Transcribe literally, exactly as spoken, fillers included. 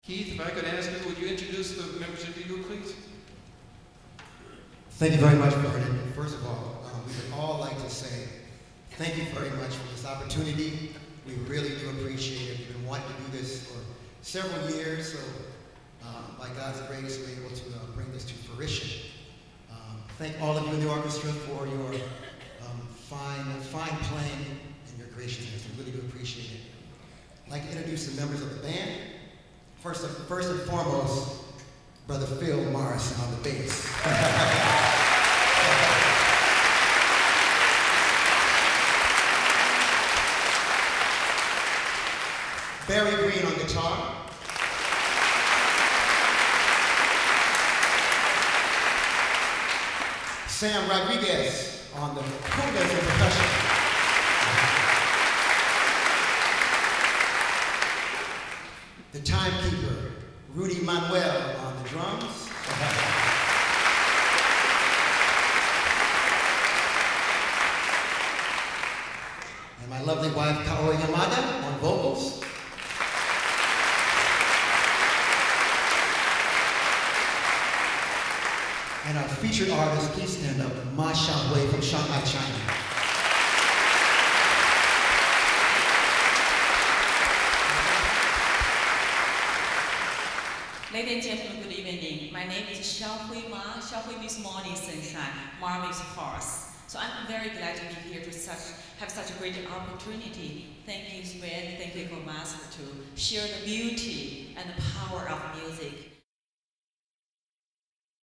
Keith, if I could ask you, would you introduce the members of the group, please? Thank you very much, Vernon. First of all, um, we would all like to say thank you very much for this opportunity. We really do appreciate it. We've been wanting to do this for several years, so um, by God's grace, we're able to uh, bring this to fruition. Um, thank all of you in the orchestra for your um, fine, fine playing and your graciousness. We really do appreciate it. I'd like to introduce the members of the band. First, first and foremost, Brother Phil Morrison on the bass. Barry Green on guitar. Sam Rodriguez on the congas and percussion. The timekeeper, Rudy Manuel on the drums. And my lovely wife, Kaori Yamada on vocals. And our featured artist, please stand up, Ma Xiaohui from Shanghai, China. Ladies and gentlemen, good evening. My name is Xiaohui Ma. Xiaohui means morning sunshine. Ma means horse. So I'm very glad to be here to such, have such a great opportunity. Thank you, Sven. Thank you, Master, to share the beauty and the power of music.